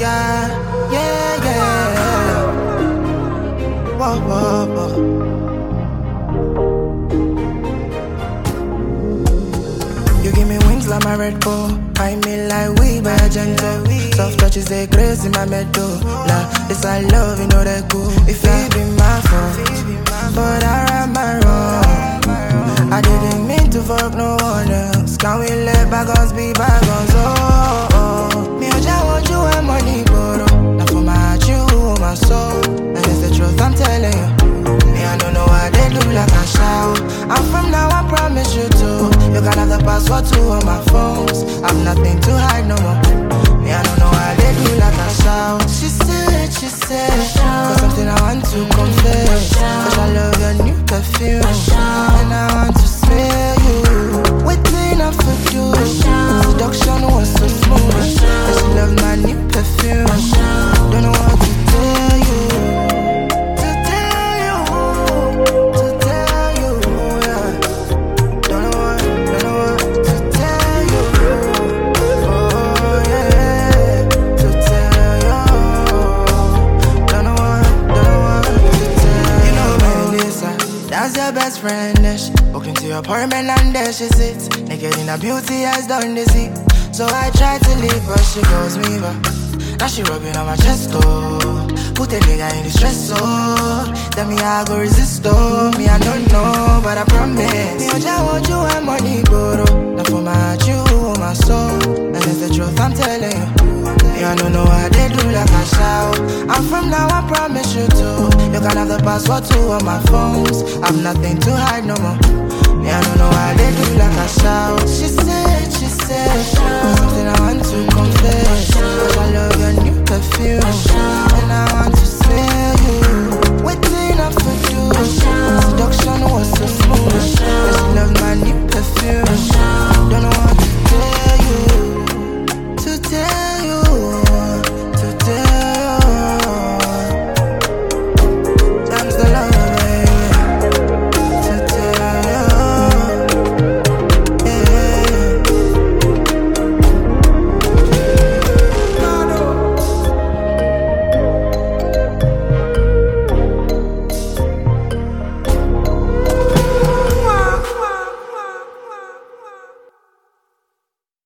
Yeah, yeah, yeah. Whoa, whoa, whoa. You give me wings like my Red Bull. I mean like we by a gentle. Soft touches they grace in my meadow. Nah, this I love, you know that cool. If it be my fault, but I ran my wrong. I didn't mean to fuck no one else. Can we let bygones be bygones? Oh, oh. Me I just want you and money, bro. Now for my heart, you my soul. And it's the truth I'm telling you. Me I don't know why they do like a shout. I'm from now, I promise you too. You can have the password to all my phones. I've nothing to hide no more. Me I don't know why they do like a shout. She said, got something I want to confess. Cause I love your new perfume. And I want to smell you. Waiting up for you. Seduction was so smooth. And she loves my new perfume. Don't know what to tell you. To tell you, yeah. Don't know what to tell you. Oh yeah, to tell you. Don't know what to tell you. You know Melissa, that's your best friend. Walk into your apartment and there she sits, naked in her beauty has done the seat. So I try to leave but she goes me back. Now she rubbing on my chest, oh. Put a nigga in the stress, oh. Tell me I go resist, oh. Me I don't know, but I promise. Me I just want you and money, bro. Now for my heart, you my soul. And it's the truth I'm telling you. Me I don't know why they do like a shout. I'm from now, I promise you too. You can have the password to all my phones. I've nothing to hide no more. Me I don't know